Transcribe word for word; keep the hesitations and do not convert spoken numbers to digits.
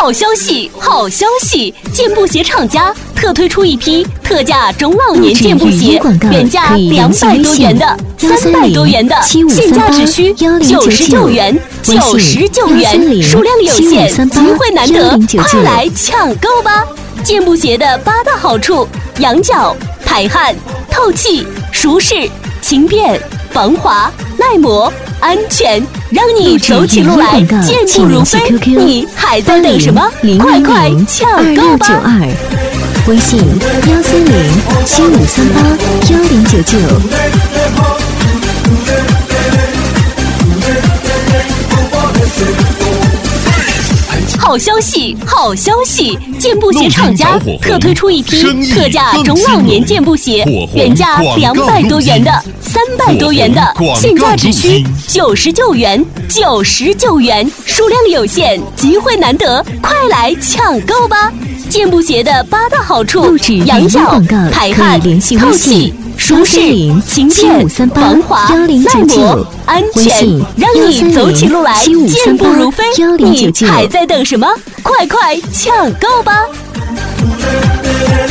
好消息，好消息！健步鞋厂家特推出一批特价中老年健步鞋，原价两百多元的、三百多元的，现价只需九十九元，九十九元，数量有限，机会难得，快来抢购吧！健步鞋的八大好处：养脚、排汗、透气、舒适、轻便、防滑、耐磨、安全，让你走起路来健步如飞。你还在等什么？快快抢购吧！ 微信幺三零七五三八幺零九九。 好消息，好消息！健步鞋厂家特推出一批特价中老年健步鞋，原价两百多元的、三百多元的，现价只需九十九元，九十九元，数量有限，机会难得，快来抢购吧！健步鞋的八大好处：养脚、排汗、透气、舒适、轻便、防滑、耐磨、安全，让你走起路来健步如飞。你还在等什么？快快抢购吧！